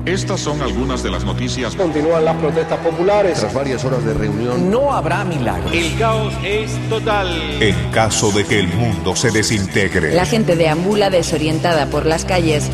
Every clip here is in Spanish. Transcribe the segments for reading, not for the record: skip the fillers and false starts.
Estas son algunas de las noticias. Continúan las protestas populares. Tras varias horas de reunión, no habrá milagros. El caos es total. En caso de que el mundo se desintegre. La gente deambula desorientada por las calles.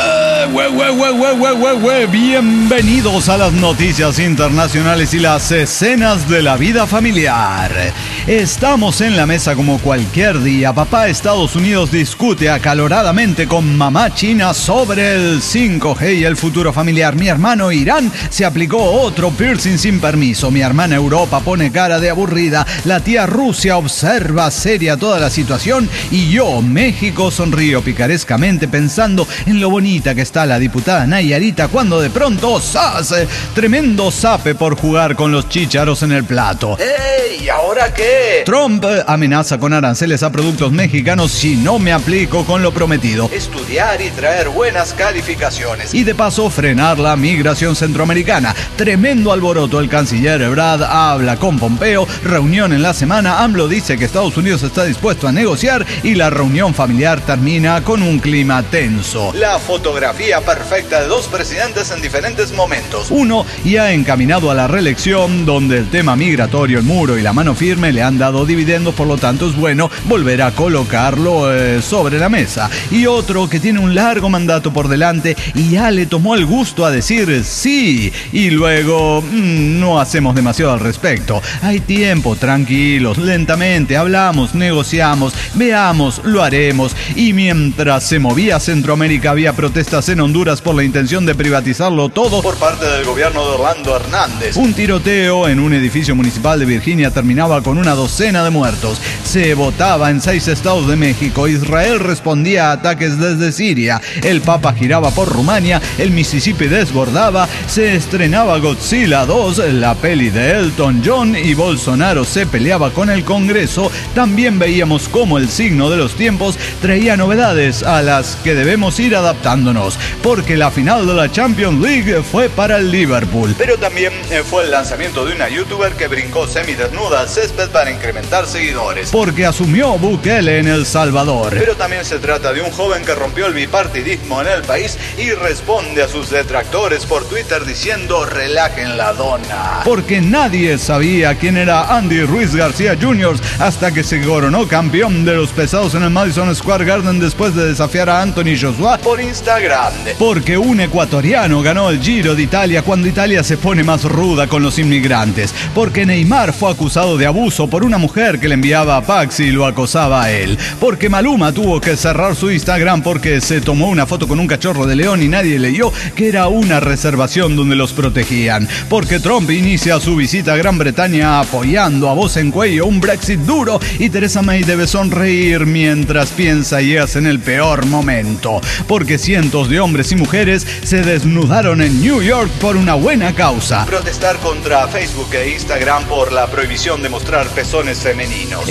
Bienvenidos a las noticias internacionales y las escenas de la vida familiar. Estamos en la mesa como cualquier día. Papá Estados Unidos discute acaloradamente con mamá China sobre el 5G y el futuro familiar. Mi hermano Irán se aplicó otro piercing sin permiso. Mi hermana Europa pone cara de aburrida. La tía Rusia observa seria toda la situación. Y yo, México, sonrío picarescamente pensando en lo bonita que está la diputada Nayarita cuando de pronto ¡zas! Tremendo zape por jugar con los chícharos en el plato. ¡Ey! ¿Y ahora qué? Trump amenaza con aranceles a productos mexicanos si no me aplico con lo prometido. Estudiar y traer buenas calificaciones. Y de paso frenar la migración centroamericana. Tremendo alboroto. El canciller Ebrard habla con Pompeo. Reunión en la semana. AMLO dice que Estados Unidos está dispuesto a negociar y la reunión familiar termina con un clima tenso. La fotografía perfecta de dos presidentes en diferentes momentos. Uno ya encaminado a la reelección, donde el tema migratorio, el muro y la mano firme le han dado dividendos, por lo tanto es bueno volver a colocarlo sobre la mesa. Y otro que tiene un largo mandato por delante y ya le tomó el gusto a decir sí y luego no hacemos demasiado al respecto. Hay tiempo, tranquilos, lentamente, hablamos, negociamos, veamos, lo haremos. Y mientras se movía Centroamérica había protestas en Honduras por la intención de privatizarlo todo por parte del gobierno de Orlando Hernández. Un tiroteo en un edificio municipal de Virginia terminaba con una docena de muertos. Se votaba en 6 estados de México. Israel respondía a ataques desde Siria. El Papa giraba por Rumania. El Mississippi desbordaba. Se estrenaba Godzilla 2, la peli de Elton John, y Bolsonaro se peleaba con el Congreso. También veíamos cómo el signo de los tiempos traía novedades a las que debemos ir adaptándonos, porque la final de la Champions League fue para el Liverpool. Pero también fue el lanzamiento de una youtuber que brincó semidesnuda al césped para incrementar seguidores. Porque asumió Bukele en El Salvador. Pero también se trata de un joven que rompió el bipartidismo en el país y responde a sus detractores por Twitter diciendo relajen la dona. Porque nadie sabía quién era Andy Ruiz García Jr. hasta que se coronó campeón de los pesados en el Madison Square Garden después de desafiar a Anthony Joshua por Instagram. Porque un ecuatoriano ganó el Giro de Italia cuando Italia se pone más ruda con los inmigrantes. Porque Neymar fue acusado de abuso por una mujer que le enviaba a Paxi y lo acosaba a él. Porque Maluma tuvo que cerrar su Instagram porque se tomó una foto con un cachorro de león y nadie leyó que era una reservación donde los protegían. Porque Trump inicia su visita a Gran Bretaña apoyando a voz en cuello un Brexit duro y Theresa May debe sonreír mientras piensa y hace en el peor momento. Porque cientos de hombres y mujeres se desnudaron en New York por una buena causa. Protestar contra Facebook e Instagram por la prohibición de mostrar pezones femeninos.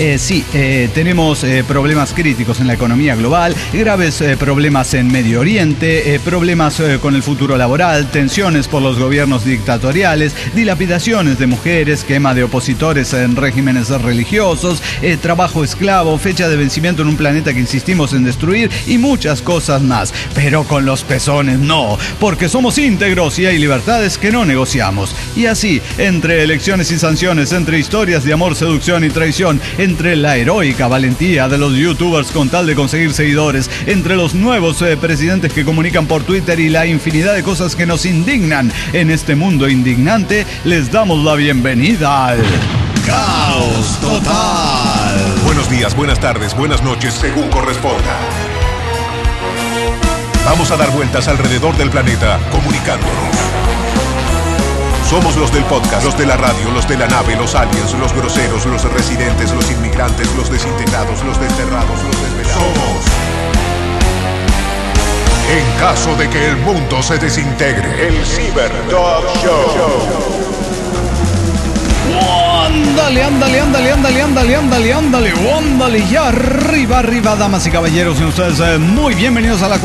Tenemos problemas críticos en la economía global, graves problemas en Medio Oriente, problemas con el futuro laboral, tensiones por los gobiernos dictatoriales, dilapidaciones de mujeres, quema de opositores en regímenes religiosos, trabajo esclavo, fecha de vencimiento en un planeta que insistimos en destruir y muchas cosas más. Pero con los pezones no, porque somos íntegros y hay libertades que no negociamos. Y así, entre elecciones y sanciones, entre historias de amor, seducción y traición, entre la heroica valentía de los youtubers con tal de conseguir seguidores, entre los nuevos presidentes que comunican por Twitter y la infinidad de cosas que nos indignan en este mundo indignante, les damos la bienvenida al Caos Total. Buenos días, buenas tardes, buenas noches, según corresponda. Vamos a dar vueltas alrededor del planeta, comunicándonos. Somos los del podcast, los de la radio, los de la nave, los aliens, los groseros, los residentes, los inmigrantes, los desintegrados, los desterrados, los desvelados. Somos. En caso de que el mundo se desintegre, el Cyber Talk Show. Ándale, y arriba, damas y caballeros, y ustedes muy bienvenidos a la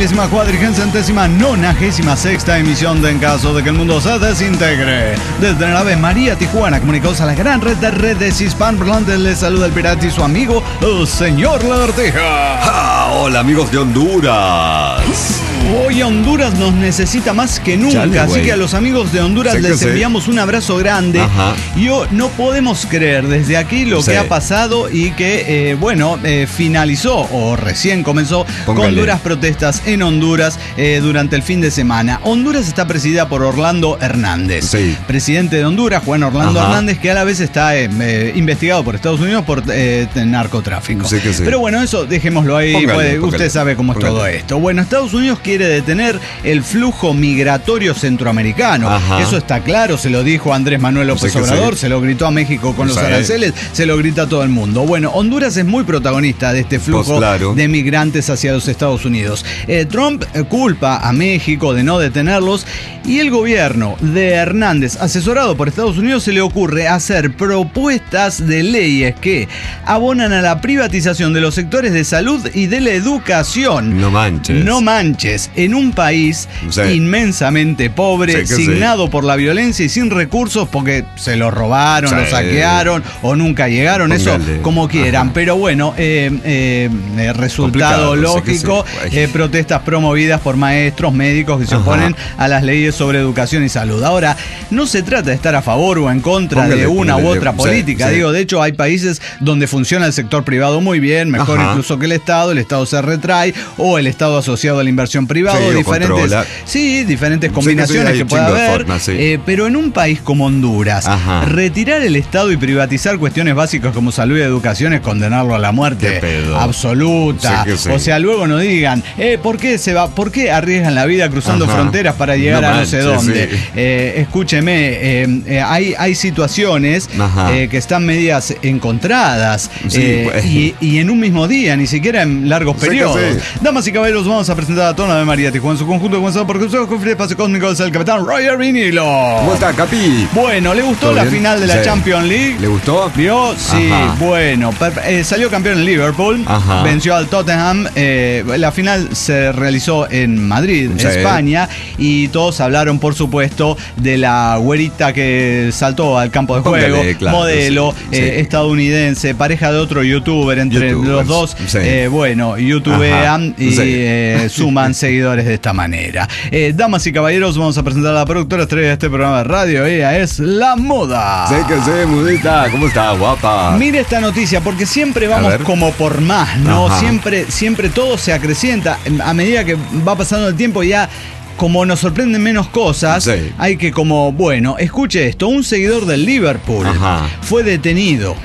4.496ª emisión de En Caso de que el Mundo se Desintegre. Desde la Ave María, Tijuana, comunicados a la gran red de redes hispanohablantes, les saluda el pirata y su amigo, el señor Lagartija. Hola, amigos de Honduras. Hoy Honduras nos necesita más que nunca, Chale, así güey. que a los amigos de Honduras les enviamos un abrazo grande. Ajá. Yo no podemos creer desde aquí lo que ha pasado y que, finalizó o recién comenzó con duras protestas en Honduras durante el fin de semana. Honduras está presidida por Orlando Hernández, presidente de Honduras, Juan Orlando Hernández, que a la vez está investigado por Estados Unidos por narcotráfico. Pero bueno, eso dejémoslo ahí, usted sabe cómo es todo esto. Bueno, Estados Unidos quiere detener el flujo migratorio centroamericano. Eso está claro, se lo dijo Andrés Manuel López Obrador, se lo gritó a México con los aranceles, se lo grita a todo el mundo. Bueno, Honduras es muy protagonista de este flujo de migrantes hacia los Estados Unidos. Trump culpa a México de no detenerlos y el gobierno de Hernández, asesorado por Estados Unidos, se le ocurre hacer propuestas de leyes que abonan a la privatización de los sectores de salud y de la educación. No manches. En un país inmensamente pobre, signado por la violencia y sin recursos porque se lo robaron, lo saquearon o nunca llegaron, eso como quieran. Pero bueno, resultado lógico, protestas promovidas por maestros, médicos que se oponen a las leyes sobre educación y salud. Ahora, no se trata de estar a favor o en contra de una u otra política. Digo, de hecho hay países donde funciona el sector privado muy bien, mejor incluso que el Estado se retrae o el Estado asociado a la inversión privada, diferentes combinaciones que pueda haber, pero en un país como Honduras, retirar el Estado y privatizar cuestiones básicas como salud y educación es condenarlo a la muerte absoluta. O sea, luego no digan, ¿por qué arriesgan la vida cruzando fronteras para llegar a no sé dónde? Escúcheme, hay situaciones que están medias encontradas y en un mismo día, ni siquiera en largos periodos. Damas y caballeros, vamos a presentar a toda la Ave María Tijuana en su conjunto, comenzado por Consejo de Espacio Cósmico, es el capitán Roger Vinilo. ¿Cómo está, Capi? Bueno, ¿le gustó la final de la Champions League? ¿Le gustó? ¿Vio? Sí, bueno. Salió campeón en Liverpool, venció al Tottenham. La final se realizó en Madrid, España, y todos hablaron, por supuesto, de la güerita que saltó al campo de juego, modelo estadounidense, pareja de otro youtuber, entre los dos, youtubean y suman seguidores de esta manera. Damas y caballeros, vamos a presentar a la productora estrella de este programa de radio. Ella es La Moda. Mudita, ¿cómo está, guapa? Mire esta noticia, porque siempre vamos como por más, ¿no? Siempre todo se acrecienta. A medida que va pasando el tiempo, ya como nos sorprenden menos cosas, hay que escuche esto, un seguidor del Liverpool fue detenido.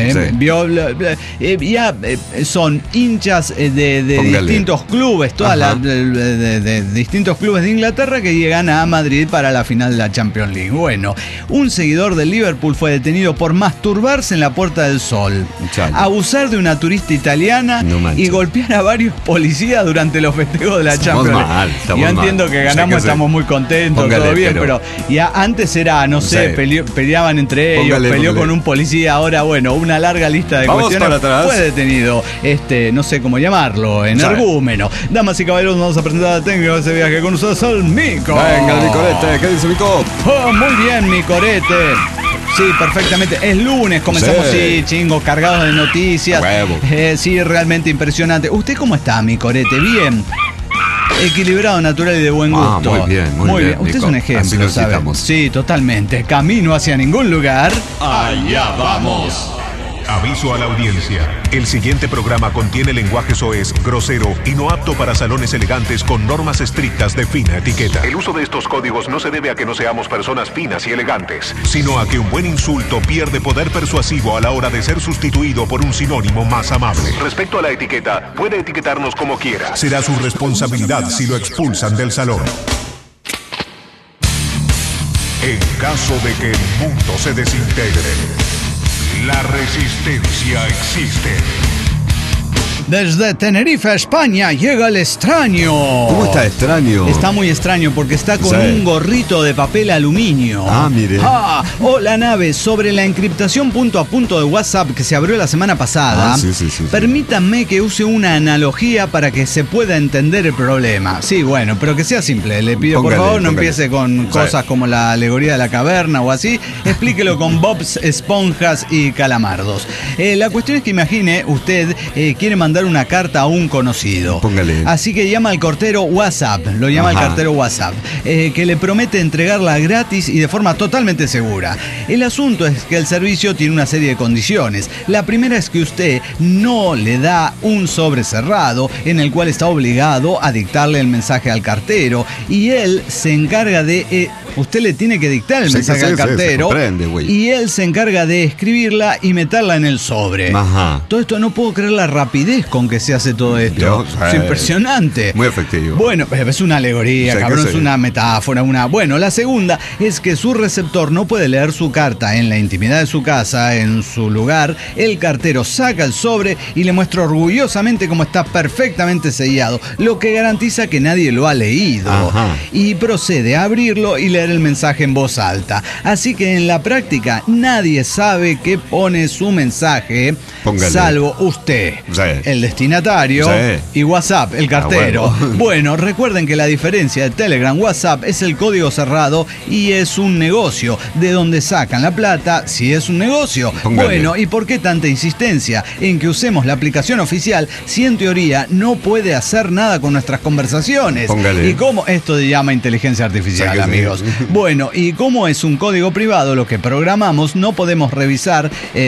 Son hinchas de distintos clubes, de distintos clubes de Inglaterra que llegan a Madrid para la final de la Champions League. Bueno, un seguidor del Liverpool fue detenido por masturbarse en la Puerta del Sol, abusar de una turista italiana y golpear a varios policías durante los festejos de la Champions League. Yo entiendo que ganamos, estamos muy contentos, todo bien, pero ya antes era, peleaban entre ellos, peleó con un policía, ahora una larga lista de cuestiones. Fue detenido, no sé cómo llamarlo, energúmeno. Damas y caballeros, vamos a presentar al técnico de ese viaje con ustedes, el Mico. Venga, el Micorete, ¿qué dice Mico? Muy bien, Micorete. Sí, perfectamente. Es lunes, comenzamos cargados de noticias. Sí, realmente impresionante. ¿Usted cómo está, Micorete? Bien. Equilibrado, natural y de buen gusto. Muy bien. Usted es un ejemplo, ¿sabe? Sí, totalmente. Camino hacia ningún lugar. Allá vamos. Aviso a la audiencia. El siguiente programa contiene lenguaje soez, grosero y no apto para salones elegantes con normas estrictas de fina etiqueta. El uso de estos códigos no se debe a que no seamos personas finas y elegantes, sino a que un buen insulto pierde poder persuasivo a la hora de ser sustituido por un sinónimo más amable. Respecto a la etiqueta, puede etiquetarnos como quiera. Será su responsabilidad si lo expulsan del salón. En caso de que el mundo se desintegre, la resistencia existe. Desde Tenerife, España, llega el extraño. ¿Cómo está extraño? Está muy extraño porque está con un gorrito de papel aluminio. Ah, mire. Hola, nave. Sobre la encriptación punto a punto de WhatsApp que se abrió la semana pasada, sí. permítanme que use una analogía para que se pueda entender el problema. Sí, bueno, pero que sea simple. Le pido, por favor, no empiece con cosas como la alegoría de la caverna o así. Explíquelo con bobs, esponjas y calamardos. La cuestión es que imagine, usted quiere mandar una carta a un conocido. Póngale. Así que llama al cartero WhatsApp, lo llama al cartero WhatsApp, que le promete entregarla gratis y de forma totalmente segura. El asunto es que el servicio tiene una serie de condiciones. La primera es que usted no le da un sobre cerrado en el cual está obligado a dictarle el mensaje al cartero y él se encarga de... usted le tiene que dictar el mensaje al cartero y él se encarga de escribirla y meterla en el sobre. Todo esto, no puedo creer la rapidez con que se hace todo esto. Es impresionante. Muy efectivo. Bueno, es una alegoría, cabrón, es una metáfora, Bueno, la segunda es que su receptor no puede leer su carta en la intimidad de su casa, en su lugar. El cartero saca el sobre y le muestra orgullosamente cómo está perfectamente sellado, lo que garantiza que nadie lo ha leído. Y procede a abrirlo y leer el mensaje en voz alta. Así que en la práctica nadie sabe qué pone su mensaje, salvo usted, el destinatario, y WhatsApp, el cartero. Bueno, recuerden que la diferencia de Telegram, WhatsApp es el código cerrado y es un negocio. ¿De dónde sacan la plata si es un negocio? Bueno, ¿y por qué tanta insistencia en que usemos la aplicación oficial si en teoría no puede hacer nada con nuestras conversaciones? ¿Y cómo? Esto se llama inteligencia artificial, amigos. Bueno, y como es un código privado lo que programamos, no podemos revisar,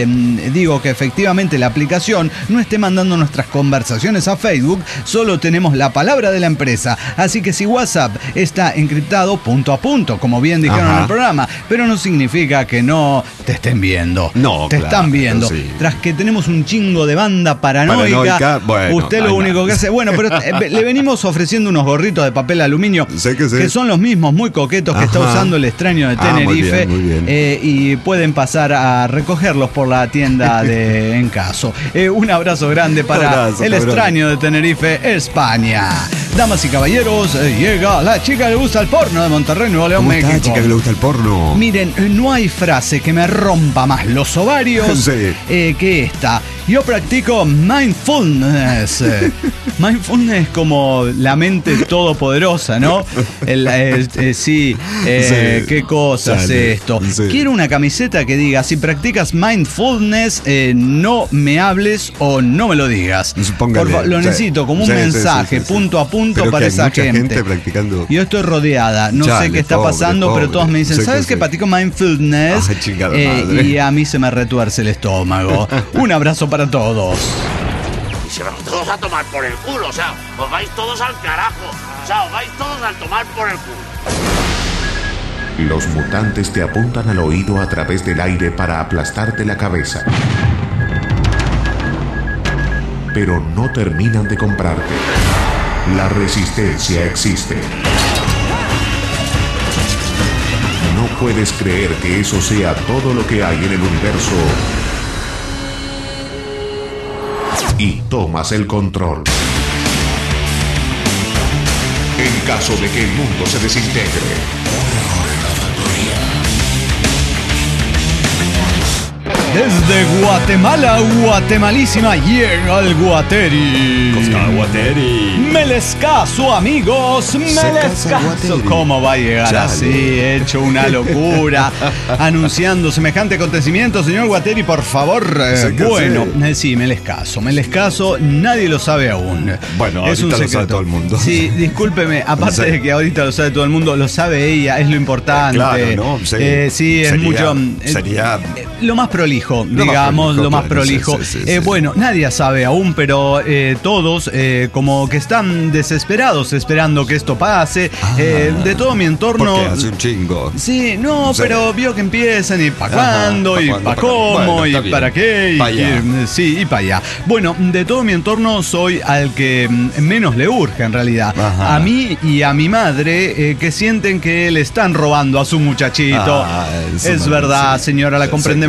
digo que efectivamente la aplicación no esté mandando nuestras conversaciones a Facebook, solo tenemos la palabra de la empresa. Así que si WhatsApp está encriptado punto a punto, como bien dijeron en el programa, pero no significa que no te estén viendo. No, te están viendo. Tras que tenemos un chingo de banda paranoica, usted lo único que hace... Bueno, pero le venimos ofreciendo unos gorritos de papel aluminio que son los mismos, muy coquetos, que está usando el extraño de Tenerife. Muy bien. Y pueden pasar a recogerlos por la tienda de Encaso. Un abrazo grande para el extraño de Tenerife, España. Damas y caballeros, llega la chica que le gusta el porno de Monterrey, Nuevo León, México. ¿Cómo está, chica que le gusta el porno? Miren, no hay frase que me rompa más los ovarios que esta. Yo practico mindfulness. Mindfulness como la mente todopoderosa, ¿no? ¿Qué cosa es esto? Quiero una camiseta que diga: si practicas mindfulness, no me hables o no me lo digas. Lo necesito como un mensaje punto a punto. Pero para esa gente practicando. Yo estoy rodeada, no sé qué está pasando, pero todos me dicen: ¿sabes qué? Practico mindfulness. Y a mí se me retuerce el estómago. Un abrazo para todos. Y se van todos a tomar por el culo, o sea, os vais todos al carajo, o sea, os vais todos a tomar por el culo. Los mutantes te apuntan al oído a través del aire para aplastarte la cabeza. Pero no terminan de comprarte. La resistencia existe. No puedes creer que eso sea todo lo que hay en el universo. Y tomas el control. En caso de que el mundo se desintegre. Desde Guatemala, Guatemalísima, llega el Guateri. Me les caso, amigos, me les caso. ¿Cómo va a llegar así? Hecho una locura. Anunciando semejante acontecimiento, señor Guateri, por favor. Bueno, sí, me les caso. Nadie lo sabe aún. Bueno, es ahorita un lo sabe todo el mundo. Sí, discúlpeme, aparte de que ahorita lo sabe todo el mundo, lo sabe ella, es lo importante. Claro, ¿no? Sí, es mucho. Sería lo más prolijo. Digamos, lo más prolijo. Bueno, nadie sabe aún, pero todos como que están desesperados esperando que esto pase. De todo mi entorno. Porque hace un chingo. Sí, no, pero vio que empiezan y para cuándo, y para cómo, bueno, y para qué, y para allá. Bueno, de todo mi entorno soy al que menos le urge en realidad. A mí y a mi madre, que sienten que le están robando a su muchachito. Es verdad, señora, la comprendemos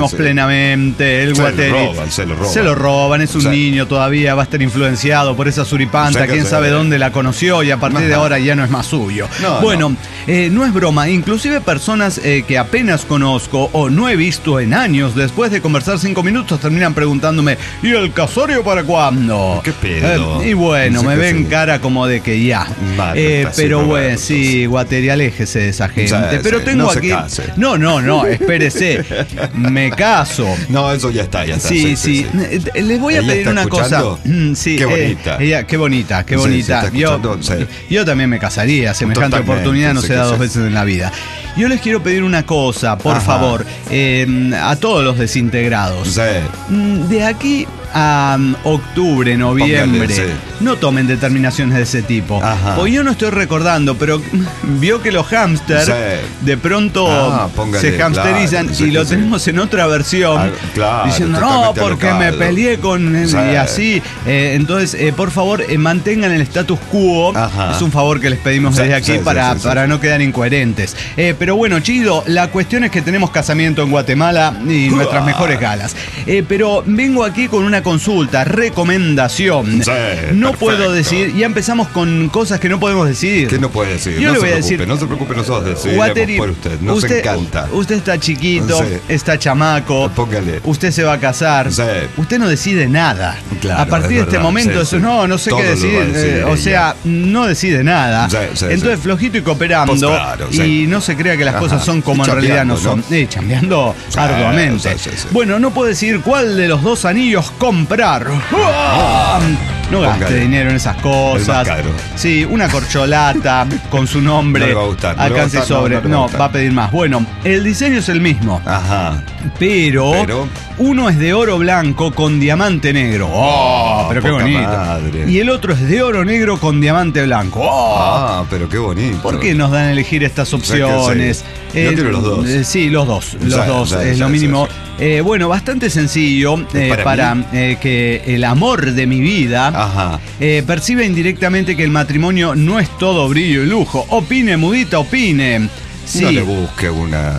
creemos plenamente. El Guatteri se lo roban, es un niño todavía, va a estar influenciado por esa suripanta, quién sabe dónde la conoció y a partir de ahora ya no es más suyo. No es broma, inclusive personas que apenas conozco o no he visto en años, después de conversar 5 minutos terminan preguntándome, ¿y el casorio para cuándo? ¿Qué pedo? Y bueno, me ven cara como de que ya. Pero bueno, sí, Guatteri, aléjese de esa gente. Pero tengo aquí... No, espérese. Me caso. No, eso ya está. Sí. Les voy a pedir una cosa. Sí, qué bonita. Qué bonita. Yo también me casaría. Semejante oportunidad no se da 2 veces en la vida. Yo les quiero pedir una cosa, por favor, a todos los desintegrados. De aquí a octubre, noviembre, no tomen determinaciones de ese tipo. Pues yo no estoy recordando, pero vio que los hámsters de pronto se hamsterizan y lo tenemos en otra versión, diciendo, no, porque me peleé con él y así. Entonces, por favor, mantengan el status quo. Es un favor que les pedimos desde aquí para no quedar incoherentes. Pero bueno, Chido, la cuestión es que tenemos casamiento en Guatemala y nuestras mejores galas. Pero vengo aquí con una consulta, recomendación. No puedo decir, ya empezamos con cosas que no podemos decir. ¿Qué no puede decir? Yo le voy a decir, no se preocupe, nosotros Guatteri, por usted. Nos encanta. Usted está chiquito, está chamaco. Póngale. Usted se va a casar. Usted no decide nada. Claro, a partir de este momento, no sé qué decidir. O sea, no decide nada. Entonces, flojito y cooperando. Y no se crea que las cosas son como en realidad no son. Chambeando arduamente. Bueno, no puedo decir cuál de los 2 anillos comprar. No gaste dinero en esas cosas. Sí, una corcholata con su nombre. No le va a gustar. Alcance sobre. No, va a pedir más. Bueno, el diseño es el mismo. Pero uno es de oro blanco con diamante negro. Pero qué bonito. Madre. Y el otro es de oro negro con diamante blanco. Pero qué bonito. ¿Por qué nos dan a elegir estas opciones? Yo quiero los 2. Sí, los dos. Es lo mínimo. Bueno, bastante sencillo para que el amor de mi vida perciba indirectamente que el matrimonio no es todo brillo y lujo. Opine, mudita, opine. Sí. No le busque una...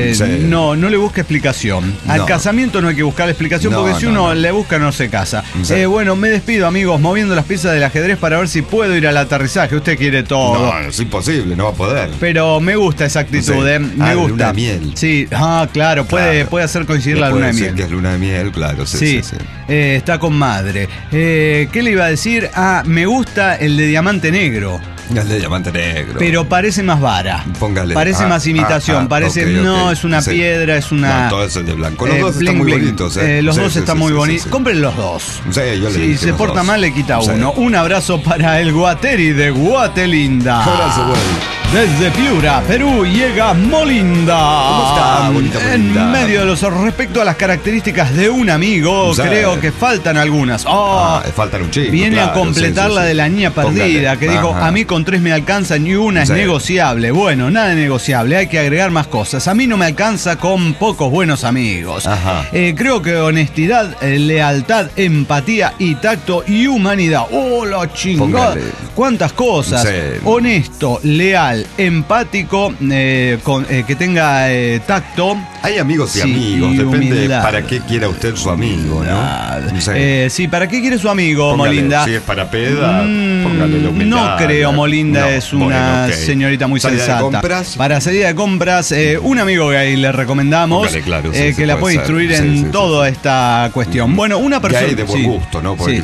no le busque explicación. Al casamiento no hay que buscar explicación porque si uno le busca no se casa. Bueno, me despido, amigos, moviendo las piezas del ajedrez para ver si puedo ir al aterrizaje. Usted quiere todo. No, es imposible, no va a poder. Pero me gusta esa actitud, me gusta. Luna de miel. Sí, claro, puede hacer coincidir la luna de miel. Que es luna de miel, claro. Sí. Está con madre. ¿Qué le iba a decir? Me gusta el de diamante negro. El de diamante negro. Pero parece más vara. Póngale. Parece más imitación. Parece, es una piedra, es una... No, todo es el de blanco. Los dos están muy bonitos. Los dos están muy bonitos. Compren los dos. Si se porta mal, le quita uno. Un abrazo para el Guatteri de Guatelinda. Abrazo, güey. Desde Piura, Perú, llega Molinda. ¿Cómo está, bonita Molinda? En medio de los... Respecto a las características de un amigo, creo que faltan algunas. Faltan un chico. Viene a completar la de la niña perdida, que dijo, a mí con 3 me alcanzan y una es negociable. Bueno, nada negociable, hay que agregar más cosas. A mí no me alcanza con pocos buenos amigos. Creo que honestidad, lealtad, empatía y tacto y humanidad. La chingada. ¿Cuántas cosas? Honesto, leal, empático, que tenga tacto. Hay amigos y amigos, depende para qué quiera usted su amigo, ¿no? Sí, ¿para qué quiere su amigo, Molinda? Si es para peda, póngale la humildad. No creo, Molinda es una señorita muy sensata. Para salida de compras, un amigo que ahí le recomendamos, que la puede instruir en toda esta cuestión. Bueno, una persona... Que hay de buen gusto, ¿no? Porque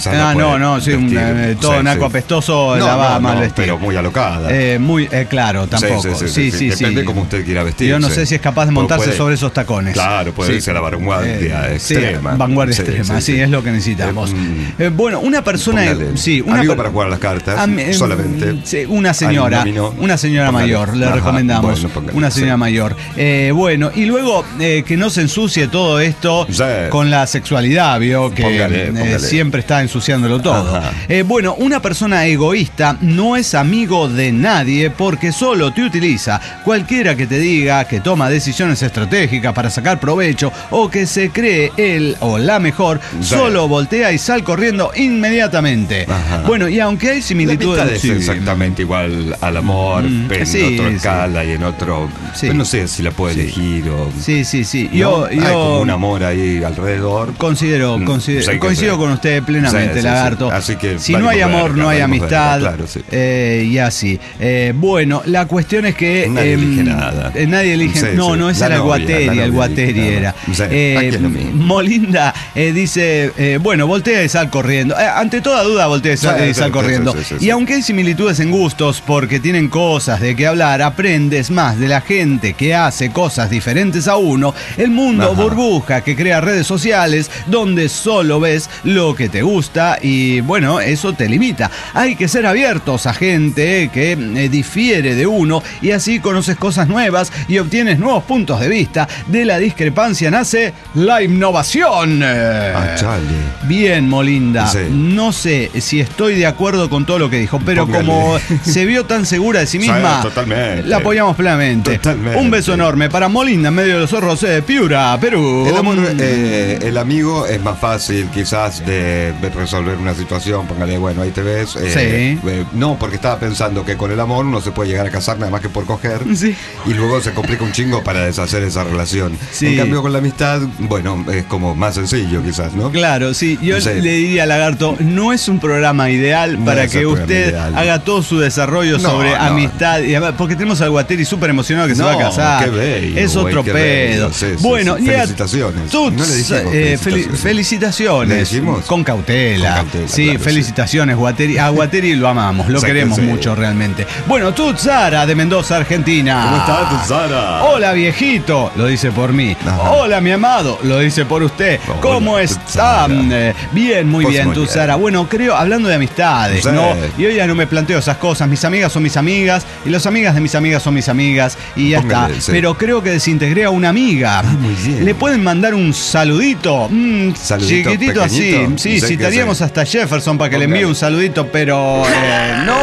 todo naco apestoso la va mal vestido. Pero muy alocada. Claro, tampoco. Sí. Depende cómo usted quiera vestirse. Yo no sé si es capaz de montarse sobre esos tacones. Claro, puede irse a la vanguardia extrema. Vanguardia extrema, sí, es lo que necesitamos. Bueno, una persona... amigo para jugar a las cartas, solamente. Una señora mayor, le recomendamos. Una señora mayor. Bueno, y luego que no se ensucie todo esto con la sexualidad, vio, que póngale. Siempre está ensuciándolo todo. Bueno, una persona egoísta no es amigo de nadie porque solo te utiliza. Cualquiera que te diga que toma decisiones estratégicas estratégicas para sacar provecho o que se cree él o la mejor, solo voltea y sal corriendo inmediatamente. Ajá. Bueno, y aunque hay similitudes... La amistad es exactamente igual al amor, pero en otra escala y en otro... Pero no sé si la puedo elegir o... Sí. ¿no? Hay como un amor ahí alrededor. Coincido con usted plenamente, Lagarto. Así que si no hay amor, no hay amistad. Claro, y así. Bueno, la cuestión es que... Nadie elige nada. Nadie elige... No, ese era el Guateri era. Molinda dice, bueno, voltea y sal corriendo. Ante toda duda, voltea y sal corriendo. Y aunque hay similitudes en gustos, porque tienen cosas de qué hablar, aprendes más de la gente que hace cosas diferentes a uno. El mundo burbuja que crea redes sociales donde solo ves lo que te gusta y bueno, eso te limita. Hay que ser abiertos a gente que difiere de uno y así conoces cosas nuevas y obtienes nuevos puntos de vista. De la discrepancia nace la innovación. Bien, Molinda. No sé si estoy de acuerdo con todo lo que dijo, pero como se vio tan segura de sí misma, la apoyamos plenamente. Un beso enorme para Molinda en medio de los zorros, Piura, Perú. El amor, el amigo es más fácil quizás de resolver una situación, póngale, bueno, ahí te ves. No, porque estaba pensando que con el amor uno se puede llegar a casar nada más que por coger y luego se complica un chingo para deshacer esa relación. En cambio con la amistad, bueno, es como más sencillo quizás, ¿no? Claro, sí. Yo le diría a Lagarto, no es un programa ideal para que usted haga todo su desarrollo sobre amistad, y porque tenemos al Guateri súper emocionado que se va a casar. Qué bello, es otro pedo. Bueno, felicitaciones. No le dijimos felicitaciones. ¿Le dijimos? Con cautela. Sí, claro, felicitaciones, Guateri. A Guateri lo amamos, lo queremos mucho realmente. Bueno, Tutsara de Mendoza, Argentina. ¿Cómo estás, Tutsara? Hola, viejito, lo dice por mí. Hola, mi amado, lo dice por usted. ¿Cómo están? Bien, muy bien, Tutsara. Bueno, creo, hablando de amistades, ¿no? Y hoy ya no me planteo esas cosas. Mis amigas son mis amigas y las amigas de mis amigas son mis amigas y ya está. Pero creo que desintegré a una amiga. Muy bien. ¿Le pueden mandar un saludito? Saludito chiquitito pequeñito. así. Sí, citaríamos hasta Jefferson para que le envíe un saludito, pero no.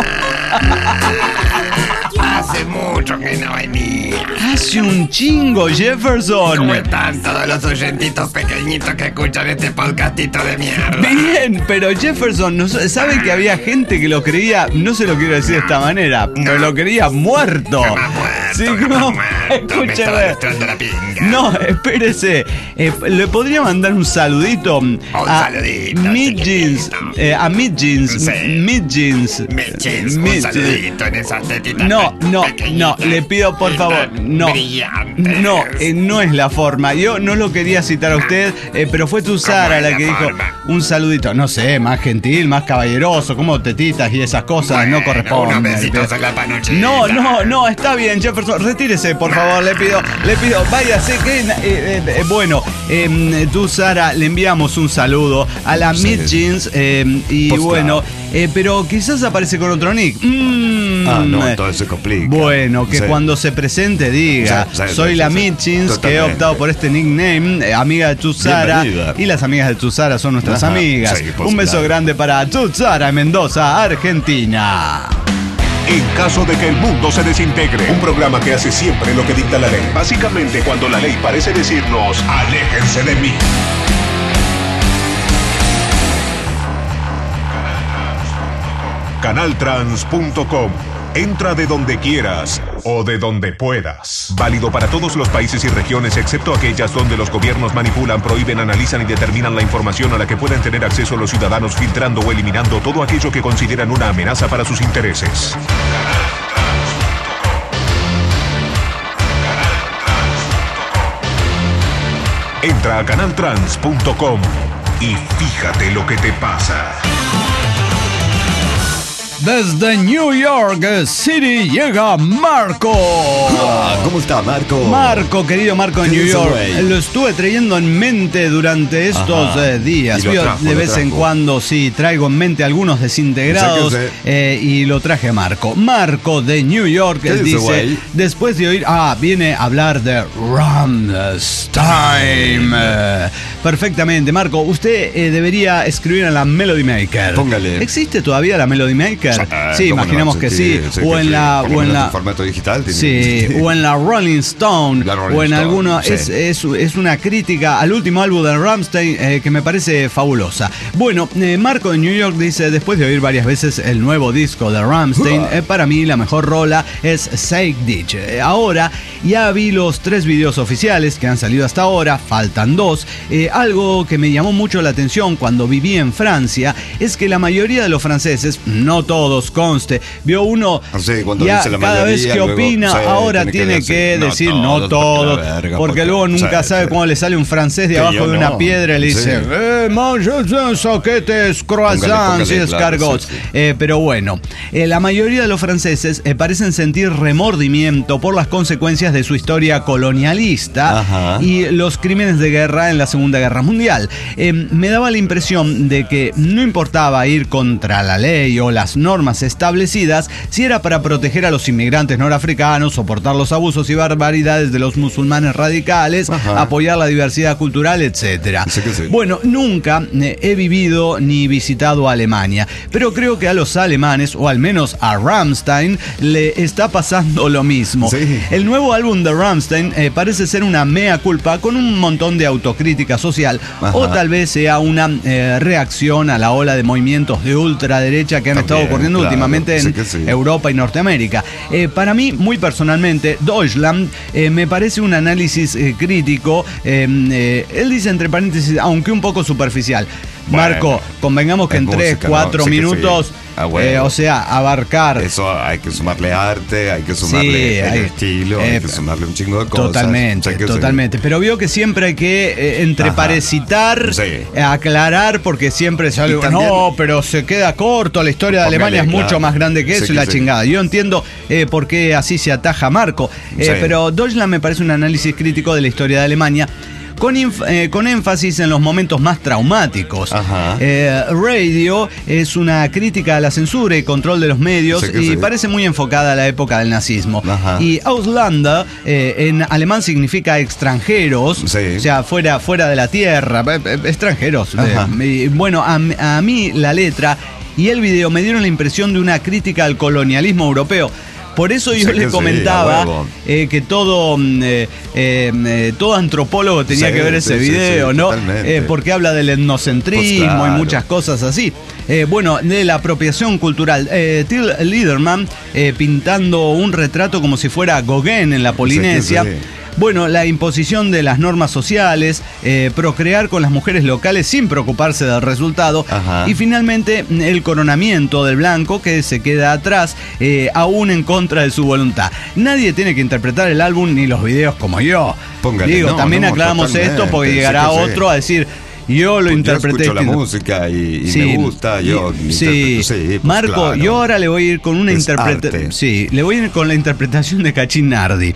Hace mucho que no vení. Hace un chingo, Jefferson. ¿Cómo están todos los oyentitos pequeñitos que escuchan este podcastito de mierda? Bien, pero Jefferson, ¿sabe que había gente que lo creía, no se lo quiero decir de esta manera, pero lo creía muerto? Sí, no, escúcheme. No, espérese. ¿Le podría mandar un saludito a Midjeans? A Midjeans. Midjeans. Un saludito en esas tetitas. No, le pido por favor. No es la forma. Yo no lo quería citar a usted, pero fue Tutsara la que dijo un saludito. No sé, más gentil, más caballeroso, como tetitas y esas cosas no corresponden. Unos besitos en la panochita. No, está bien, Jefferson. Retírese, por favor, le pido. Váyase que bueno, Tutsara, le enviamos un saludo a la Midjeans y bueno, pero quizás aparece con otro nick. No, entonces se complica. Bueno, que cuando se presente diga, soy la Midjeans, que he optado por este nickname, amiga de Tutsara, y las amigas de Tutsara son nuestras amigas. Un beso grande para Tutsara en Mendoza, Argentina. En caso de que el mundo se desintegre, un programa que hace siempre lo que dicta la ley. Básicamente, cuando la ley parece decirnos, aléjense de mí. Canaltrans.com. Entra de donde quieras o de donde puedas. Válido para todos los países y regiones, excepto aquellas donde los gobiernos manipulan, prohíben, analizan y determinan la información a la que pueden tener acceso los ciudadanos, filtrando o eliminando todo aquello que consideran una amenaza para sus intereses. Entra a canaltrans.com y fíjate lo que te pasa. Desde New York City llega Marco. ¿Cómo está, Marco? Marco, querido Marco de New York. Lo estuve trayendo en mente durante estos días. De vez en cuando, sí, traigo en mente algunos desintegrados y lo traje a Marco. Marco de New York dice, después de oír, viene a hablar de Rammstein. Perfectamente, Marco. Usted debería escribir en la Melody Maker. Póngale. ¿Existe todavía la Melody Maker? Sí, imaginamos que sí. O en la formato digital. Sí, o en la Rolling Stone, o en alguno, sí. Es una crítica al último álbum de Rammstein que me parece fabulosa. Bueno, Marco de New York dice, después de oír varias veces el nuevo disco de Rammstein, para mí la mejor rola es Seig Dich. Ahora ya vi los 3 videos oficiales que han salido hasta ahora, faltan 2. Algo que me llamó mucho la atención cuando viví en Francia es que la mayoría de los franceses, no todos, conste, vio uno ya cada vez que opina, ahora tiene que decir no todos, porque luego nunca sabe cómo le sale un francés de abajo de una piedra y le dice mange soquetes, croissants y escargots. Pero bueno, la mayoría de los franceses parecen sentir remordimiento por las consecuencias de su historia colonialista y los crímenes de guerra en la Segunda Guerra Mundial. Me daba la impresión de que no importaba ir contra la ley o las normas establecidas si era para proteger a los inmigrantes norafricanos, soportar los abusos y barbaridades de los musulmanes radicales, apoyar la diversidad cultural, etc. Sí. Bueno, nunca he vivido ni visitado Alemania, pero creo que a los alemanes, o al menos a Rammstein, le está pasando lo mismo. Sí. El nuevo álbum de Rammstein parece ser una mea culpa con un montón de autocrítica social, o tal vez sea una reacción a la ola de movimientos de ultraderecha que han estado ocurriendo últimamente en Europa y Norteamérica. Para mí, muy personalmente, Deutschland me parece un análisis crítico. Él dice entre paréntesis, aunque un poco superficial. Bueno, Marco, convengamos que en 3-4 minutos, o sea, abarcar. Eso hay que sumarle arte, hay que sumarle el estilo, hay que sumarle un chingo de cosas. Totalmente. Pero veo que siempre hay que entreparecitar, aclarar, porque siempre sale no, pero se queda corto, la historia de Alemania es mucho más grande que eso y la chingada. Yo entiendo por qué así se ataja Marco, pero Deutschland me parece un análisis crítico de la historia de Alemania, con énfasis en los momentos más traumáticos. Radio es una crítica a la censura y control de los medios y parece muy enfocada a la época del nazismo. Y Ausländer en alemán significa extranjeros, o sea, fuera de la tierra, extranjeros. Y bueno, a mí la letra y el video me dieron la impresión de una crítica al colonialismo europeo. Por eso yo le comentaba que todo antropólogo tenía que ver ese video, ¿no? Porque habla del etnocentrismo y muchas cosas así. Bueno, de la apropiación cultural. Till Lindemann pintando un retrato como si fuera Gauguin en la Polinesia. Bueno, la imposición de las normas sociales, procrear con las mujeres locales sin preocuparse del resultado, y finalmente el coronamiento del blanco que se queda atrás, aún en contra de su voluntad. Nadie tiene que interpretar el álbum ni los videos como yo. También aclaramos esto porque llegará otro a decir... Yo lo interpreté. Yo escucho la música y me gusta. Marco, claro. Yo ahora le voy a ir con una interpretación. Sí, le voy a ir con la interpretación de Cachín Nardi.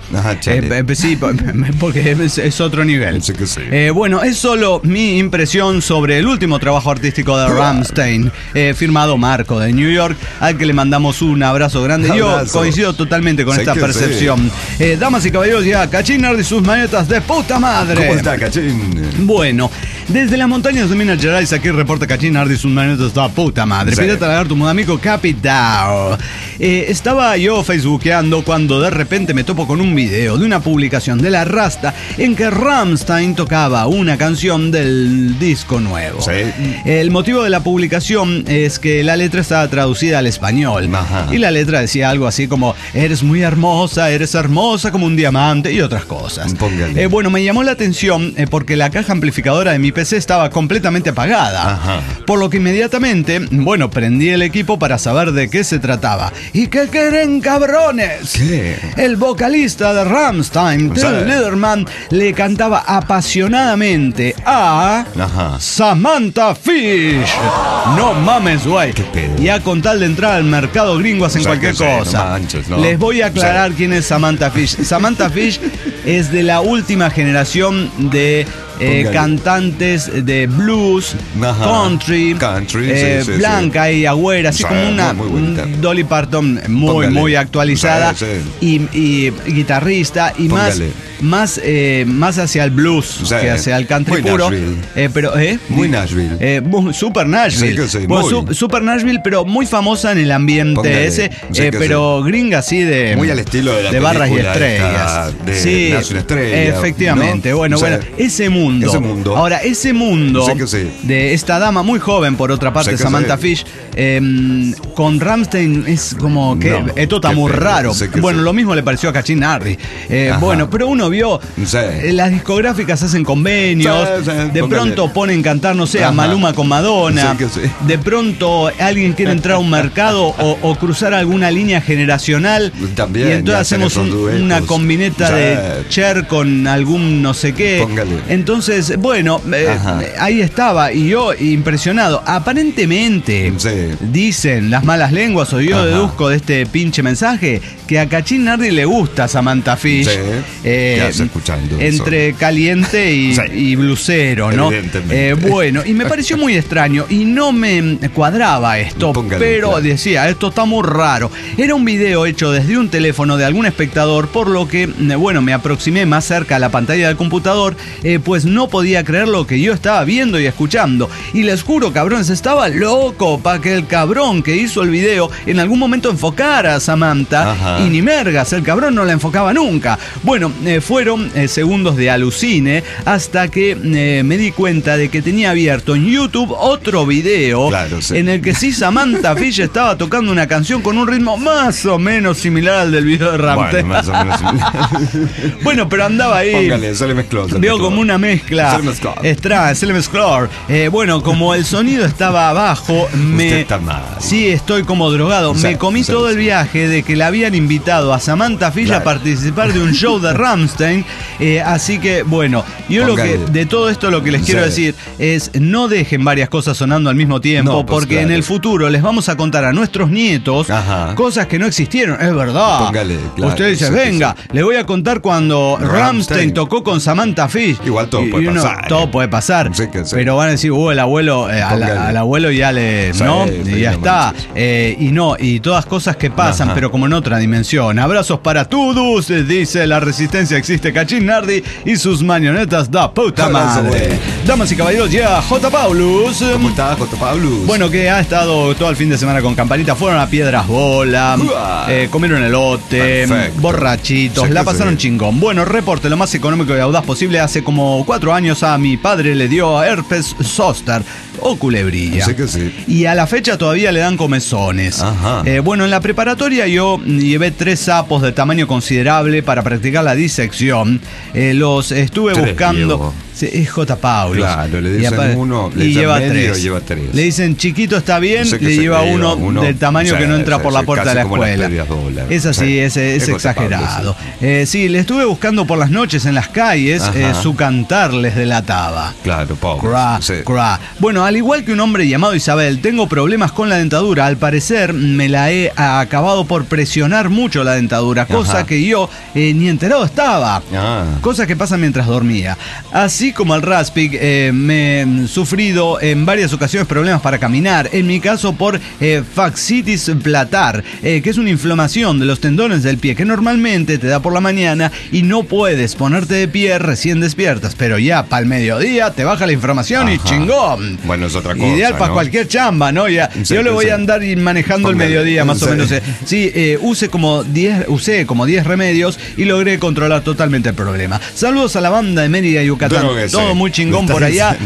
Porque es otro nivel. Bueno, es solo mi impresión sobre el último trabajo artístico de Rammstein, firmado Marco de New York, al que le mandamos un abrazo grande. Yo coincido totalmente con esta percepción. Damas y caballeros, ya Cachín Nardi, sus manetas de puta madre. ¿Cómo está, Cachín? Bueno, desde las montañas de Minas Gerais, aquí reporta Cachín Nardi, sus manetas de puta madre. Pirata Lagarto, muy amigo Capitao. Estaba yo facebookeando cuando de repente me topo con un video de una publicación de La Rasta en que Rammstein tocaba una canción del disco nuevo. El motivo de la publicación es que la letra estaba traducida al español. Y la letra decía algo así como: eres muy hermosa, eres hermosa como un diamante, y otras cosas. Bueno, me llamó la atención porque la caja amplificadora de mi PC estaba completamente apagada. Por lo que inmediatamente, bueno, prendí el equipo para saber de qué se trataba. ¿Y qué quieren, cabrones? ¿Qué? El vocalista de Rammstein, Till Lindemann, le cantaba apasionadamente a Samantha Fish. No mames, güey. Ya con tal de entrar al mercado gringo hacen cualquier cosa. Les voy a aclarar quién es Samantha Fish. Samantha Fish es de la última generación de cantantes de blues, country, blanca y agüera, así como una Dolly Parton muy actualizada y guitarrista y más hacia el blues que hacia el country puro. Muy Nashville. Super Nashville. Super Nashville, pero muy famosa en el ambiente ese, pero gringa así de muy al estilo de barras y estrellas. De Nace una estrella. Efectivamente. ¿No? Bueno, ese mundo. Ahora, ese mundo de esta dama muy joven, por otra parte, Samantha Fish, con Rammstein es como que esto está muy raro. Bueno, lo mismo le pareció a Cachín Nardi. Bueno, pero uno vio, las discográficas hacen convenios, de pronto ponen cantar, no sé, a Maluma con Madonna, de pronto alguien quiere entrar a un mercado o cruzar alguna línea generacional, y entonces hacemos una combineta de Cher con algún no sé qué. Entonces, bueno, ahí estaba, y yo impresionado. Aparentemente, dicen las malas lenguas, o yo deduzco de este pinche mensaje, que a Cachín Nardi le gusta Samantha Fish. Escuchando entre eso. Caliente y blusero, ¿no? Bueno, y me pareció muy extraño y no me cuadraba esto, pero decía, esto está muy raro. Era un video hecho desde un teléfono de algún espectador, por lo que, bueno, me aproximé más cerca a la pantalla del computador, pues no podía creer lo que yo estaba viendo y escuchando. Y les juro, cabrones, estaba loco para que el cabrón que hizo el video en algún momento enfocara a Samantha, y ni mergas, el cabrón no la enfocaba nunca. Bueno, fueron segundos de alucine hasta que me di cuenta de que tenía abierto en YouTube otro video en el que Samantha Fish estaba tocando una canción con un ritmo más o menos similar al del video de Rammstein. Bueno, más o menos similar. Bueno, pero andaba ahí. Póngale, se le mezcló. Veo como una mezcla extraña, se le mezcló. Bueno, como el sonido estaba abajo, Usted está mal. Sí, estoy como drogado. Me comí todo el viaje de que la habían invitado a Samantha Fish a participar de un show de Rammstein. Así que, bueno, yo de todo esto lo que les quiero decir es: no dejen varias cosas sonando al mismo tiempo, porque en el futuro les vamos a contar a nuestros nietos cosas que no existieron. Es verdad. Usted dice, venga, le voy a contar cuando Rammstein tocó con Samantha Fish. Igual todo puede pasar. Todo puede pasar. Pero van a decir, el abuelo, al abuelo ya le, ¿no? Y ya está. Y todas cosas que pasan, pero como en otra dimensión. Abrazos para todos, dice La Resistencia Existe, Cachín Nardi y sus marionetas da puta madre. Damas y caballeros, llega J. Paulus. ¿Cómo está J. Paulus? Bueno, que ha estado todo el fin de semana con Campanita. Fueron a Piedras Bola, comieron elote, borrachitos, la pasaron chingón. Bueno, reporte lo más económico y audaz posible. Hace como 4 años a mi padre le dio herpes zóster o culebrilla. Y a la fecha todavía le dan comezones. Bueno, en la preparatoria yo llevé 3 sapos de tamaño considerable para practicar la disección. Los estuve buscando. Sí, es J. Paulus. Claro, le dicen uno, le lleva medio, 3. Lleva 3. Le dicen chiquito está bien, le lleva uno del tamaño que no entra por la puerta de la escuela. Es así, es exagerado. Sí, le estuve buscando por las noches en las calles, su cantar les delataba. Claro, pobre. Bueno, al igual que un hombre llamado Isabel, tengo problemas con la dentadura. Al parecer me la he acabado por presionar mucho la dentadura, cosa que yo ni enterado estaba. Cosas que pasan mientras dormía. Así como al Raspig, me he sufrido en varias ocasiones problemas para caminar. En mi caso por fascitis plantar, que es una inflamación de los tendones del pie que normalmente te da por la mañana y no puedes ponerte de pie recién despiertas. Pero ya para el mediodía te baja la inflamación y chingón. Bueno, es otra cosa. Ideal para cualquier chamba, ¿no? Ya, yo le voy a andar manejando el mediodía más o menos. Sí, usé como 10 remedios y logré controlar totalmente el problema. Saludos a la banda de Mérida, Yucatán. Todo muy chingón por allá.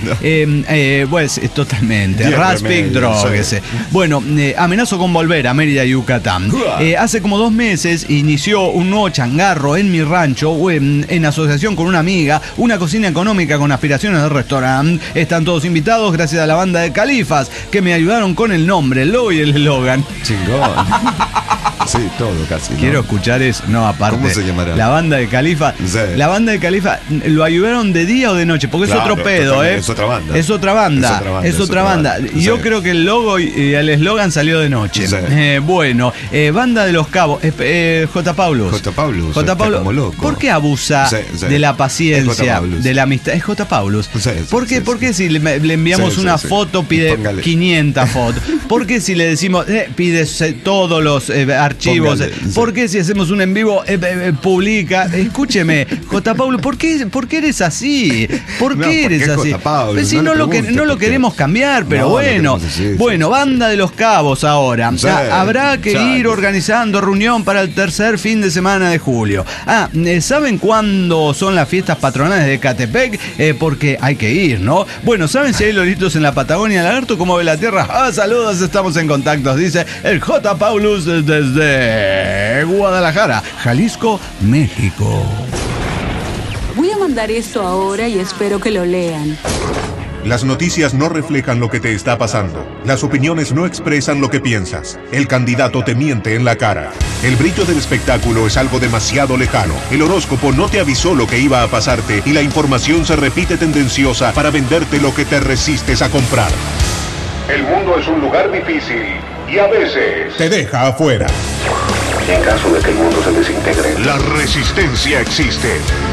Pues totalmente. Raspig, droguese. Bueno, amenazo con volver a Mérida, Yucatán. Hace como 2 meses inició un nuevo changarro en mi rancho, en asociación con una amiga, una cocina económica con aspiraciones de restaurante. Están todos invitados gracias a la banda de Califas que me ayudaron con el nombre, el logo y el eslogan. Chingón. Sí, todo casi, ¿no? Quiero escuchar eso. No, aparte. ¿Cómo se llamará? La banda de Califa. Sí. La banda de Califa, ¿lo ayudaron de día o de noche? Porque Claro, es otro pedo, totalmente, ¿eh? es otra banda. Es otra banda. Es otra banda. Sí. Yo creo que el logo y el eslogan salió de noche. Sí. Bueno, Banda de los Cabos. J. Paulus. J. Paulus. J. Está Paulus. como loco. ¿Por qué abusa Sí. de la Es J. paciencia, Paulus. de la amistad? Es J. Paulus. Sí, ¿Por qué? sí, ¿Por sí. qué si le enviamos Sí, una sí. foto pide Póngale. 500 fotos? ¿Por qué si le decimos pide todos los archivos? Póngale, sí. ¿Por qué si hacemos un en vivo publica? Escúcheme, J. Paulus, ¿por qué eres así? ¿Por No, qué eres porque es así? J. Paulus, Pues si no no, le lo pregunte no lo por qué. queremos cambiar, pero No, bueno. lo queremos decir, Bueno, sí. Banda de los Cabos ahora. Sí. Habrá que Ya. ir organizando reunión para el tercer fin de semana de julio. ¿Saben cuándo son las fiestas patronales de Catepec? Porque hay que ir, ¿no? Bueno, ¿saben si hay loritos en la Patagonia, Lagarto? ¿Cómo ve la tierra? Saludos, estamos en contactos, dice el J. Paulus desde Guadalajara, Jalisco, México. Voy a mandar esto ahora y espero que lo lean. Las noticias no reflejan lo que te está pasando. Las opiniones no expresan lo que piensas. El candidato te miente en la cara. El brillo del espectáculo es algo demasiado lejano. El horóscopo no te avisó lo que iba a pasarte y la información se repite tendenciosa para venderte lo que te resistes a comprar. El mundo es un lugar difícil y a veces te deja afuera. En caso de que el mundo se desintegre, la resistencia existe.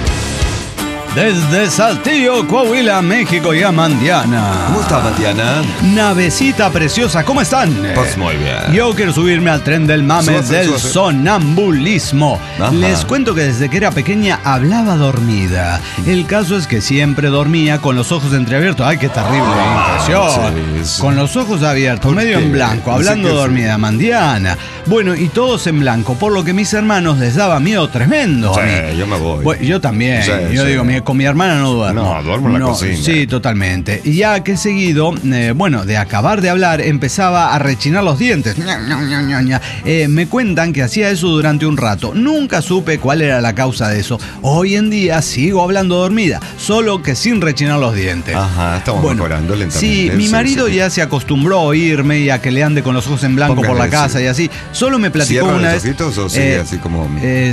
Desde Saltillo, Coahuila, México y Amandiana. ¿Cómo está, Mandiana? Navecita preciosa, ¿cómo están? Pues muy bien. Yo quiero subirme al tren del mame Súbase, del súbase. sonambulismo. Ajá. Les cuento que desde que era pequeña hablaba dormida. El caso es que siempre dormía con los ojos entreabiertos. ¡Ay, qué terrible impresión! sí. Con los ojos abiertos, ¿Por medio qué? en blanco, hablando Sí que sí. dormida, Mandiana. Bueno, y todos en blanco, por lo que mis hermanos les daba miedo tremendo a mí. Sí, yo me voy. Bueno, yo también. Sí, yo sí. digo, con mi hermana no duermo. No, duermo en la cocina. Sí, totalmente. Y ya que seguido, de acabar de hablar, empezaba a rechinar los dientes. Me cuentan que hacía eso durante un rato. Nunca supe cuál era la causa de eso. Hoy en día sigo hablando dormida, solo que sin rechinar los dientes. Ajá, estamos mejorando lentamente. Sí, mi marido ya se acostumbró a oírme y a que le ande con los ojos en blanco por la Póngale, casa sí. y así. Solo me platicó ¿Cierra una los vez. ojitos o sigue así como...?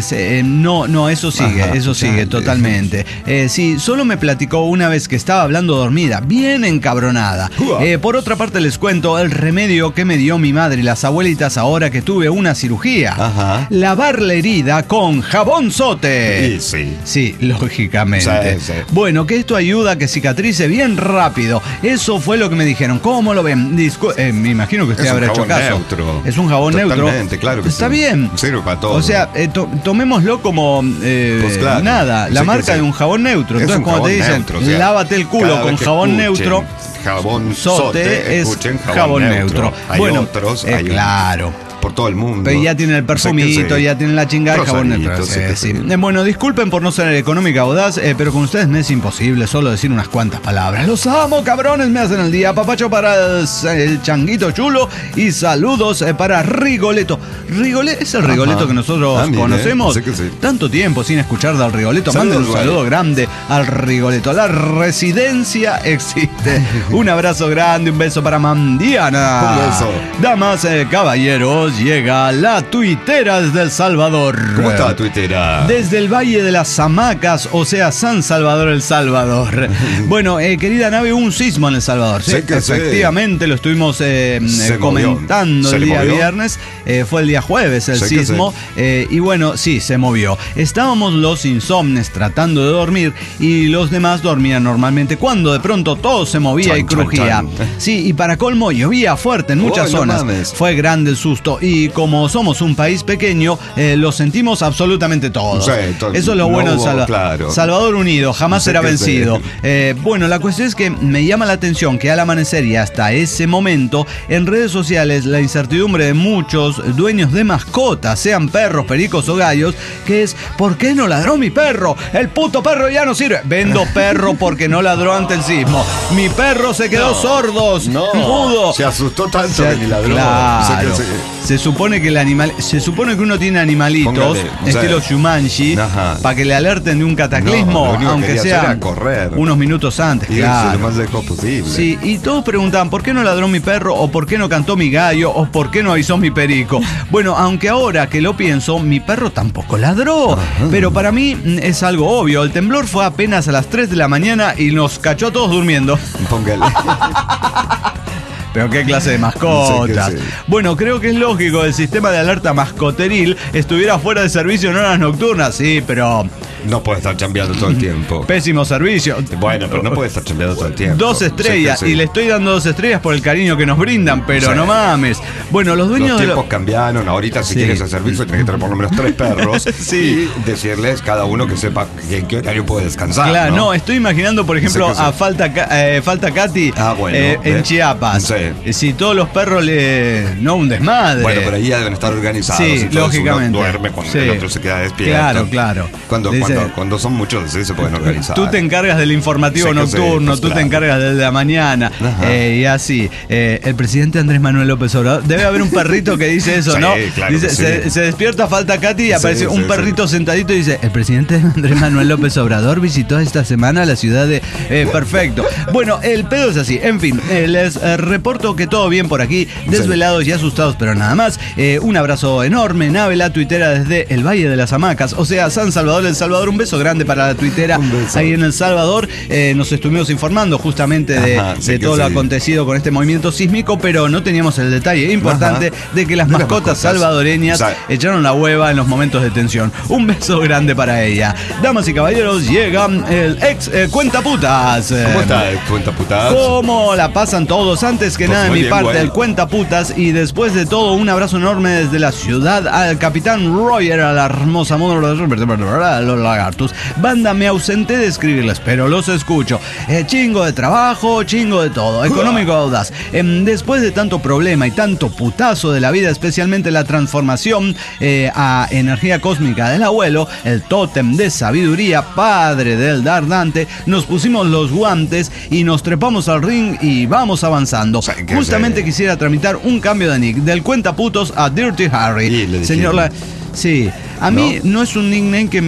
No, eso sigue, Ajá, sigue ya, totalmente. Sí, solo me platicó una vez que estaba hablando dormida, bien encabronada. Por otra parte les cuento el remedio que me dio mi madre y las abuelitas ahora que tuve una cirugía. Ajá. Lavar la herida con jabón sote. Sí. Sí, lógicamente. Sí, sí. Bueno, que esto ayuda a que cicatrice bien rápido. Eso fue lo que me dijeron. ¿Cómo lo ven? Me imagino que usted Es un habrá hecho jabón caso. neutro. Es un jabón neutro. Totalmente, claro que Está sí. bien. Sirve para todo. O sea, tomémoslo como Pues claro. nada, la Sí que marca sí. de un jabón neutro. Es Entonces, un cuando te jabón dicen, neutro, o sea, lávate el culo cada con vez que jabón escuchen neutro, jabón sote es escuchen jabón neutro. Hay bueno, otros, hay claro. por todo el mundo. Pero ya tiene el perfumito, ya tiene la chingada de jabón neutro. Rosadito, Sí. Bueno, disculpen por no ser económica audaz, pero con ustedes me es imposible solo decir unas cuantas palabras. Los amo, cabrones, me hacen el día. Papacho para el changuito chulo y saludos para Rigoletto. ¿Es el Rigoletto que nosotros conocemos? Sí que sí. Tanto tiempo sin escuchar del Rigoletto. Saludos, Manden un saludo grande al Rigoletto. La residencia existe. Un abrazo grande, un beso para Mandiana. Un beso. Damas, caballeros, llega la tuitera desde El Salvador. ¿Cómo está la tuitera? Desde el Valle de las Hamacas, o sea, San Salvador, El Salvador. Bueno, querida nave, hubo un sismo en El Salvador. ¿sí? Sí que Efectivamente, lo estuvimos comentando ¿Se el le día movió? viernes. Fue el día jueves el Sí que sismo. Y bueno, sí, se movió. Estábamos los insomnes tratando de dormir y los demás dormían normalmente cuando de pronto todo se movía y crujía. Chan. Sí, y para colmo llovía fuerte en muchas no zonas. mames. Fue grande el susto y como somos un país pequeño, lo sentimos absolutamente todos. Sí, Eso es lo bueno de hubo, Salvador. claro. Salvador unido, jamás Sí será que vencido. sí. Bueno, la cuestión es que me llama la atención que al amanecer y hasta ese momento, en redes sociales, la incertidumbre de muchos dueños de mascotas, sean perros, pericos o gallos, que es, ¿por qué no ladró mi perro? El puto perro ya no sirve. Vendo perro porque no ladró ante el sismo. Mi perro se quedó sordo, mudo. Se asustó tanto que ni ladró. Claro. Sí que sí. Se supone que uno tiene animalitos, Póngale, estilo Shumanji, para que le alerten de un cataclismo, aunque sea unos minutos antes. Claro. Lo más lejos posible. Sí, y todos preguntaban, ¿por qué no ladró mi perro? ¿O por qué no cantó mi gallo? ¿O por qué no avisó mi perico? Bueno, aunque ahora que lo pienso, mi perro tampoco ladró. Pero para mí es algo obvio. El temblor fue apenas a las 3 de la mañana y nos cachó a todos durmiendo. Póngale. Pero qué clase de mascotas. Sí. Bueno, creo que es lógico que el sistema de alerta mascoteril estuviera fuera de servicio en horas nocturnas, sí, pero... No puede estar chambeando todo el tiempo. Pésimo servicio. Bueno, pero no puede estar chambeando todo el tiempo. 2 estrellas, sí. Y le estoy dando 2 estrellas por el cariño que nos brindan, pero no mames. Bueno, los dueños los tiempos cambiaron. Ahorita si quieres hacer servicio tienes que tener por lo menos 3 perros y decirles cada uno que sepa en qué horario puede descansar. Claro, no, estoy imaginando, por ejemplo, a Falta Katy en Chiapas. Sí. Si todos los perros no, un desmadre. Bueno, pero ahí ya deben estar organizados. Sí, lógicamente. Uno duerme cuando el otro se queda despierto. Claro. Cuando son muchos, sí se pueden organizar. Tú te encargas del informativo nocturno, tú te encargas del de la mañana, y así. El presidente Andrés Manuel López Obrador, debe haber un perrito que dice eso, ¿no? Claro, dice, se despierta Falta Katy y aparece un perrito sentadito y dice, el presidente Andrés Manuel López Obrador visitó esta semana la ciudad de... perfecto. Bueno, el pedo es así. En fin, les reporto que todo bien por aquí, desvelados y asustados, pero nada más. Un abrazo enorme, Nave, la tuitera desde el Valle de las Hamacas, o sea, San Salvador, El Salvador. Un beso grande para la tuitera ahí en El Salvador. Nos estuvimos informando justamente de todo lo acontecido con este movimiento sísmico, pero no teníamos el detalle importante de que las mascotas salvadoreñas echaron la hueva en los momentos de tensión. Un beso grande para ella. Damas y caballeros, llega el ex Cuentaputas. ¿Cómo está el Cuentaputas? ¿Cómo la pasan todos? Antes que nada, de mi parte, el Cuentaputas, y después de todo, un abrazo enorme desde la ciudad al capitán Roger, a la hermosa mono de los lagartos. Banda, me ausenté de escribirles, pero los escucho. Chingo de trabajo, chingo de todo. Económico audaz. Después de tanto problema y tanto putazo de la vida, especialmente la transformación a energía cósmica del abuelo, el tótem de sabiduría, padre del Dardante, nos pusimos los guantes y nos trepamos al ring y vamos avanzando. Justamente quisiera tramitar un cambio de nick del Cuentaputos a Dirty Harry. Señor, sí, a mí no es un nickname que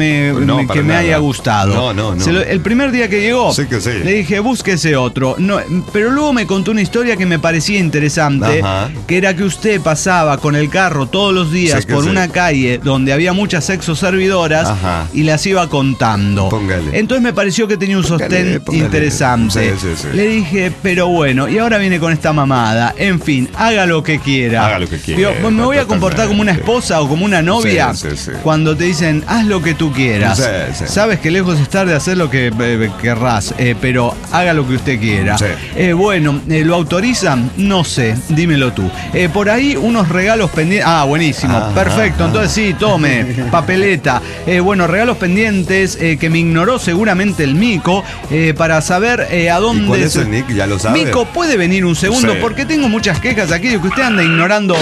me haya gustado. No. El primer día que llegó, le dije, búsquese otro. No, pero luego me contó una historia que me parecía interesante, que era que usted pasaba con el carro todos los días por una calle donde había muchas sexoservidoras y las iba contando. Póngale. Entonces me pareció que tenía un sostén interesante. Le dije, pero bueno, y ahora viene con esta mamada. En fin, haga lo que quiera. Haga lo que quiera. Digo, ¿me voy a comportar como una esposa o como una novia? Cuando te dicen, haz lo que tú quieras. Sabes que lejos estar de hacer lo que querrás, pero haga lo que usted quiera. Bueno, ¿lo autorizan? No sé, dímelo tú. Por ahí unos regalos pendientes. Ah, buenísimo, perfecto. Entonces sí, tome, papeleta. Bueno, regalos pendientes que me ignoró seguramente el Mico, para saber a dónde... ¿Y cuál es el nick? ¿Ya lo sabe? Mico, ¿puede venir un segundo? Porque tengo muchas quejas aquí de que usted anda ignorando...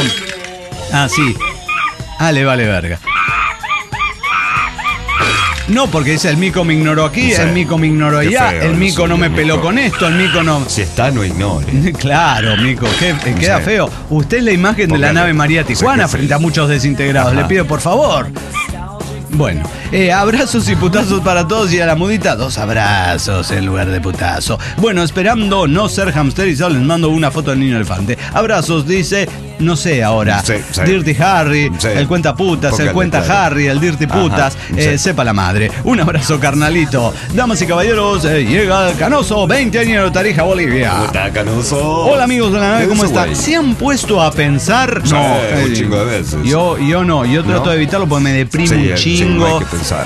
Ah, sí. Le vale verga. No, porque dice el Mico me ignoró aquí, el Mico me ignoró allá, el Mico no me peló con esto, el Mico no... Si está, no ignore. Claro, Mico, queda feo. Usted es la imagen de la nave María Tijuana frente a muchos desintegrados. Le pido, por favor. Bueno, abrazos y putazos para todos, y a la mudita 2 abrazos en lugar de putazo. Bueno, esperando no ser hamsterizado, les mando una foto del niño elefante. Abrazos, dice, no sé ahora. Dirty Harry, el Cuentaputas, el Cuenta Harry, el Dirty Putas, sepa la madre. Un abrazo, carnalito. Damas y caballeros, llega el Canoso, 20 años de Tarija, Bolivia. ¿Cómo está, Canoso? Hola, amigos de la nave, ¿cómo están? ¿Se han puesto a pensar? No, un chingo de veces. Yo no, yo trato de evitarlo porque me deprime un chingo. No hay que pensar,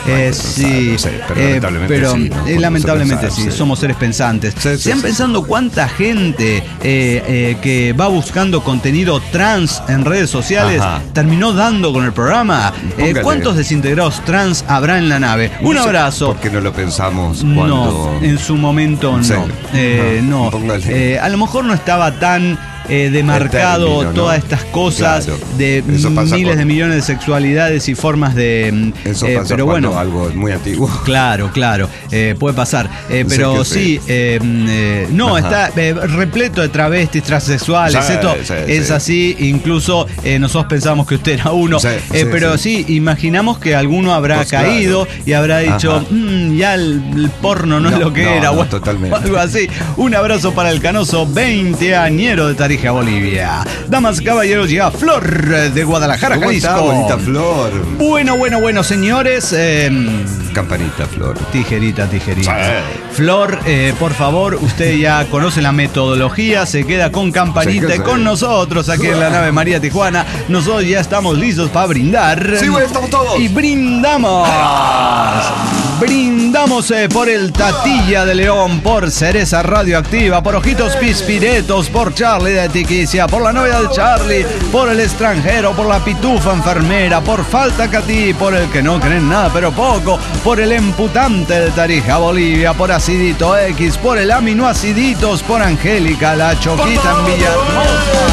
pero lamentablemente sí, somos seres pensantes. ¿Sean pensando cuánta gente que va buscando contenido trans en redes sociales terminó dando con el programa? ¿Cuántos desintegrados trans habrá en la nave? Un abrazo. ¿Por qué no lo pensamos cuando...? No, en su momento no. No. A lo mejor no estaba tan demarcado término, ¿no? todas estas cosas, Claro. de miles de millones de sexualidades y formas de... Eso pasa pero cuando bueno, algo muy antiguo. Claro, puede pasar. Pero sí, está repleto de travestis, transexuales. Sí, Esto sí, es sí. así. Incluso nosotros pensamos que usted era uno. Pero sí, imaginamos que alguno habrá Pues caído claro. y habrá dicho, ya el porno no es lo que era. No, o totalmente. algo así. Un abrazo para el canoso 20añero de Tarija, Bolivia. Damas y caballeros, llega Flor de Guadalajara, ¿Cómo Jalisco. está, bonita Flor? Bueno, señores. Campanita, Flor. Tijerita. Sí. Flor, por favor, usted ya conoce la metodología, se queda con campanita y con nosotros aquí en la nave María Tijuana. Nosotros ya estamos listos para brindar. Sí, güey, estamos todos. Y brindamos. Brindamos por el Tatilla de León, por Cereza Radioactiva, por Ojitos Pispiretos, por Charlie de Tiquicia, por la novia de Charlie, por el extranjero, por la pitufa enfermera, por Falta Catí, por el que no creen nada pero poco, por el emputante de Tarija, Bolivia, por Acidito X, por el Aminoaciditos, por Angélica, la Choquita en Villahermosa.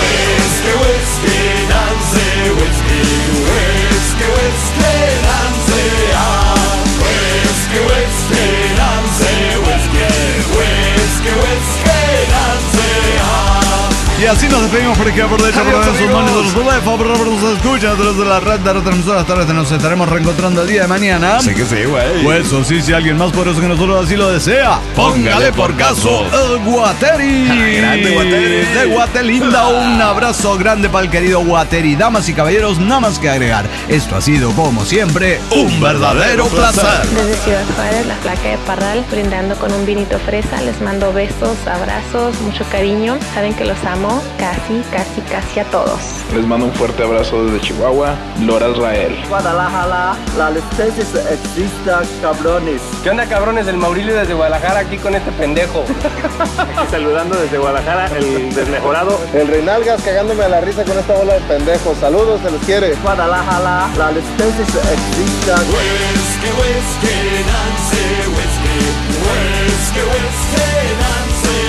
Y así nos despedimos por aquí por derecha, por sus manos, por su teléfono, por nos escucha a través de la red de retransmisoras. Tal vez nos estaremos reencontrando el día de mañana. Sí que sí, güey. Pues eso sí, si alguien más poderoso que nosotros así lo desea, póngale por caso el Guateri. Grande Guateri. De Guatelinda, un abrazo grande para el querido Guateri. Damas y caballeros, nada más que agregar. Esto ha sido, como siempre, un verdadero placer. Desde Ciudad Juárez, la Flaca de Parral, brindando con un vinito fresa. Les mando besos, abrazos, mucho cariño. Saben que los amo casi a todos. Les mando un fuerte abrazo desde Chihuahua, Lora Israel. Guadalajara, la anestesia exista, cabrones. ¿Qué onda, cabrones? El Maurilio desde Guadalajara, aquí con este pendejo. Aquí saludando desde Guadalajara, el desmejorado. El Reinalgas cagándome a la risa con esta bola de pendejos. Saludos, se les quiere. Guadalajara, la anestesia exista. Whiskey, whiskey, Nancy, whiskey. Whiskey, whiskey, Nancy.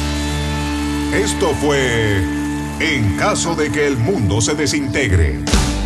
Esto fue En caso de que el mundo se desintegre.